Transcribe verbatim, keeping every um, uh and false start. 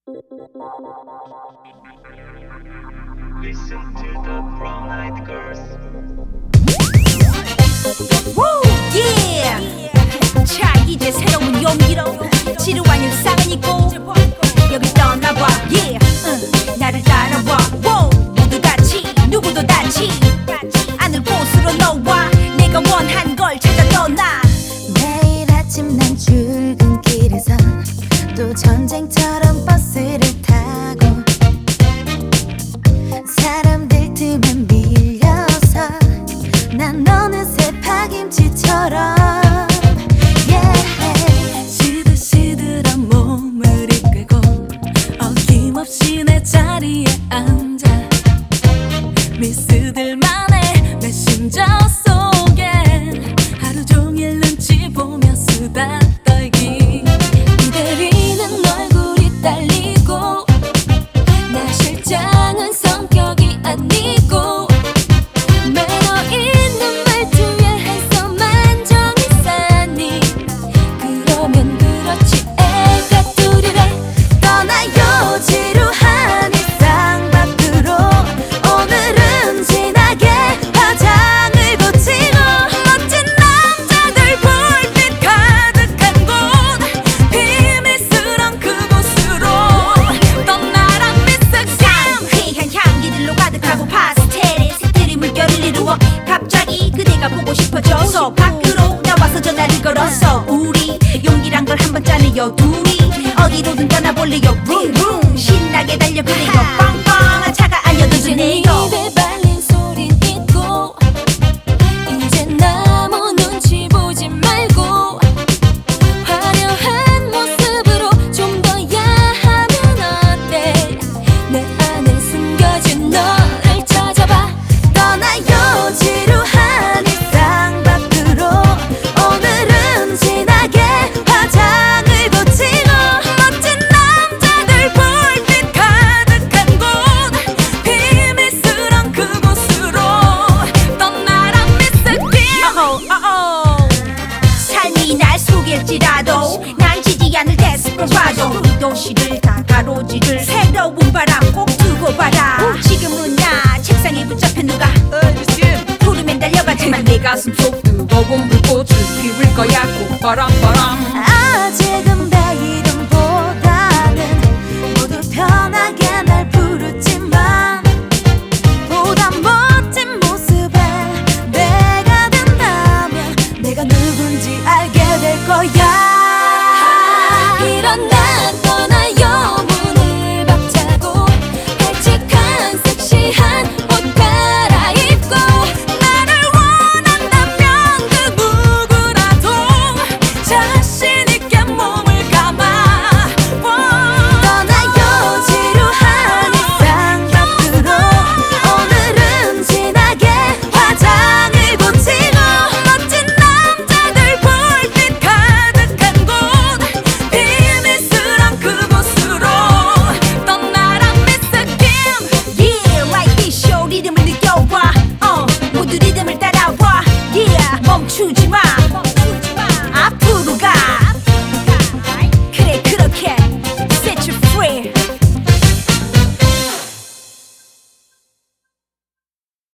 Listen to the brown-eyed girls. Woo! Yeah! 자 이제 새로운 용기로 지루한 일상은 잊고 여기 떠나봐. Yeah! 응, 나를 따라와. Wow! 모두 같이 누구도 다치 않을 곳으로 너와 내가 원한 걸 찾아 떠나. 매일 아침 난 출근길에서 또 전쟁처럼 버스를 타고 사람들 틈에 밀려서 난 어느새 파김치처럼 yeah. 시들시들한 몸을 이끌고 어김없이 내 자리에 앉아 미스들만의 메신저 속엔 하루 종일 눈치 보며 수다 떨기 기다리는 얼굴이 딸리고 나 실장은 성격이 아니고 매너 있는 말투에 해서만 정이 싸니 그러면 그렇지 애가 둘이래. 떠나요 지루한 일상 밖으로 오늘은 진하게 화장을 고치고 멋진 남자들 불빛 가득한 곳 비밀스런 그곳으로 떠나라 미스감 희한 향기들로 가득하고 파스텔의 색들이 물결을 이루어 갑자기 그대가 보고 싶어져서 밖으로 나와서 전화를 걸었어. 우리 용기란 걸 한번 짜내요. 둘이 어디로든 떠나볼래요. 룸룸 신나게 달려 그래요. 빵빵한 차가 아니어도 되네요. 입에 발린 소린 있고 이젠 아무 눈치 보지 말고 화려한 모습으로 좀 더 야하면 어때. 내 안에 숨겨진 너를 찾아봐. 떠나요 지루한 일상 밖으로 오늘은 진하게 화장을 고치고 멋진 남자들 불빛 가득한 곳 비밀스런 그곳으로 떠나라 미스김. 어어 삶이 날 속일지라도 난 지지 않을 데스퍼라도 우리 도시를 다 가로지를 새로운 바람 꼭 두고 봐라. 지금은 나 책상에 붙잡혀 누가 부르면 달려가지만 내 가슴 속 뜨거운 불꽃을 피울 거야. 꼭 바람 바람